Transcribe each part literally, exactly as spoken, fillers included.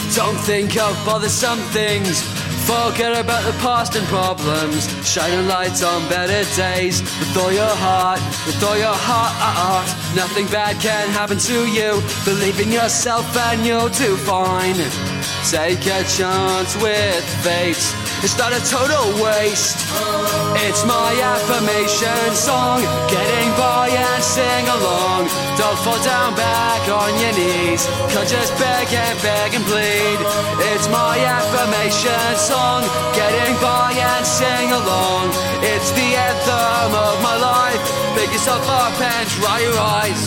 Don't think of bothersome things. Forget about the past and problems. Shining lights on better days. With all your heart, with all your heart. Nothing bad can happen to you. Believe in yourself and you'll do fine. Take a chance with fate. It's not a total waste. It's my affirmation song. Getting by and sing along. Don't fall down back on your knees. Can't just beg and beg and plead. It's my affirmation song. Getting by and sing along. It's the anthem of my life. Pick yourself up and dry your eyes.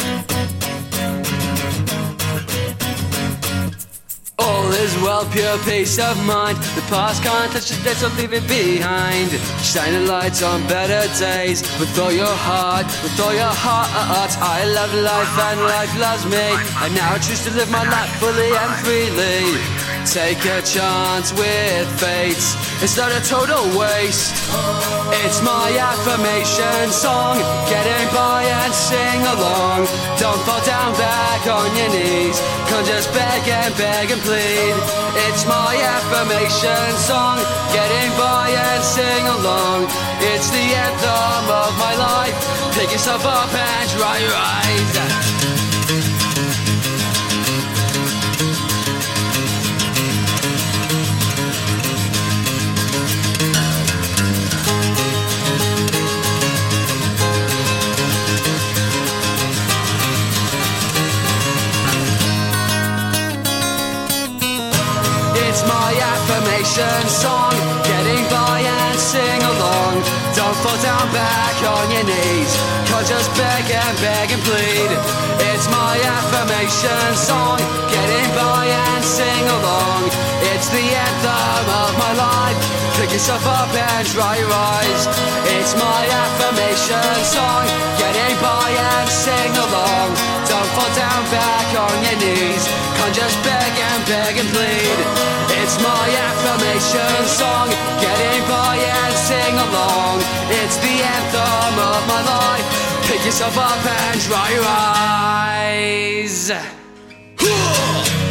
All is well, pure peace of mind. The past can't touch the so leave it behind. Shining lights on better days. With all your heart, with all your heart. I love life and life loves me. And now I choose to live my life fully and freely. Take a chance with fate. It's not a total waste. It's my affirmation song. Getting by and sing along. Don't fall down back on your knees. Can't just beg and beg and plead. It's my affirmation song. Getting by and sing along. It's the anthem of my life. Pick yourself up and dry your eyes. It's my affirmation song. Getting by and sing along. Don't fall down back on your knees. Can't just beg and beg and plead. It's my affirmation song. Getting by and sing along. It's the anthem of my life. Pick yourself up and dry your eyes. It's my affirmation song. Getting by and sing along. Don't fall down back on your knees. Can't just beg and beg and plead. It's my affirmation song. Getting by and sing along. It's the anthem of my life. Pick yourself up and dry your eyes.